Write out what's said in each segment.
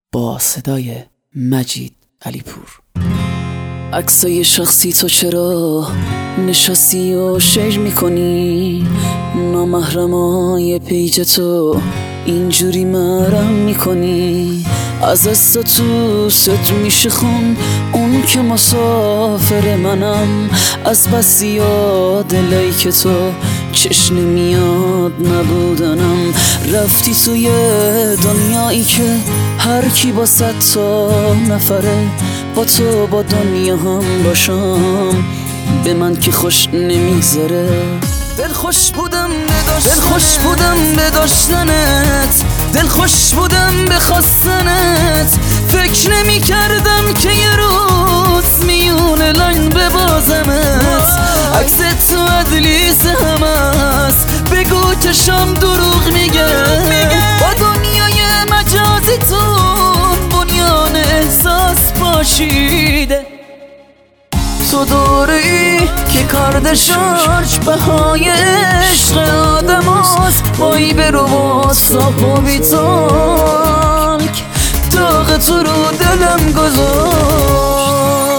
با صدای مجید علیپور. عکسای شخصی تو چرا نشستی و شیر میکنی؟ نامحرمای پیج تو اینجوری مرم میکنی؟ از دست تو ست میشه خون اون که مسافر منم. از بس یاد لایک تو چشم نمیاد نبودنم. رفتی توی دنیایی که هر کی با 100 تا نفره. با تو با دنیا هم باشم به من که خوش نمیگذره. دلخوش بودم به داشتنت، دلخوش بودم به خواستنت. فکر نمی کردم که یه روز میون لاین ببازمت. عکست تو ادلیس هم هست، بگو چشم دروغ میگه. با دنیای مجازیتون بنیان احساس پاشیده. تو دوره‌ای که کاردشارج بهای عشق آدم هست. بایی برو واساپ و بیتانک داغ تو رو دلم گذاشت.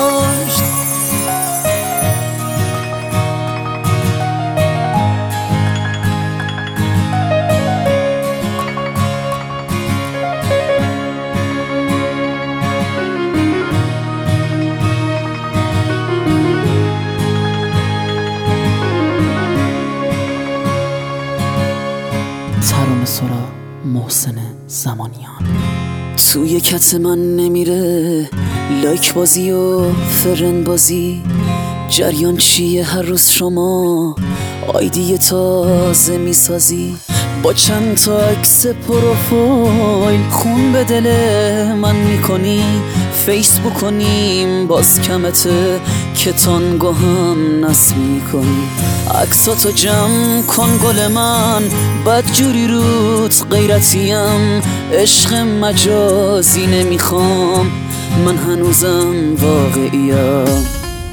ترانه سرا محسن زمانیان. توی کت من نمیره لایک بازی و فرن بازی. جریان چیه هر روز شما آیدی تازه میسازی؟ با چند تا عکس پروفایل خون به دل من میکنی. فیسبوک کنیم باز کمته که تانگو هم نصب میکنی. عکساتو جمع کن گل من، بد جوری روت غیرتیم. عشق مجازی نمیخوام، من هنوزم واقعیم.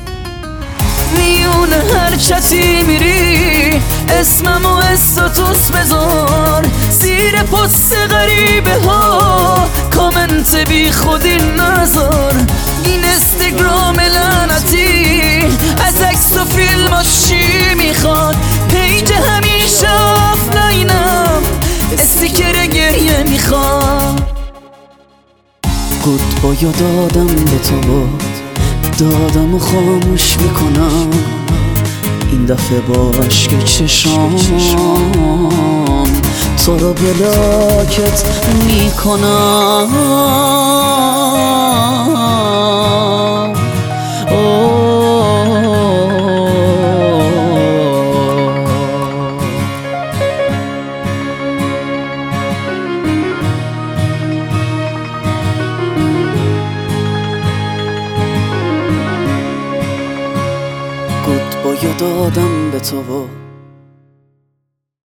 میون هر چتی میری اسمم و استاتوس بذار. زیر پست غریبه ها کامنت بی خودی نذار. این اینستاگرام لعنتی از عکس و فیلماش چی میخواد؟ پیج همیشه آفلاینم، استیکر گریه میخواد. گود باید دادم به تو بود، دادم و خاموش میکنم. این دفعه با عشق چشام تو رو بلاکت میکنم. گود باید دادم به تو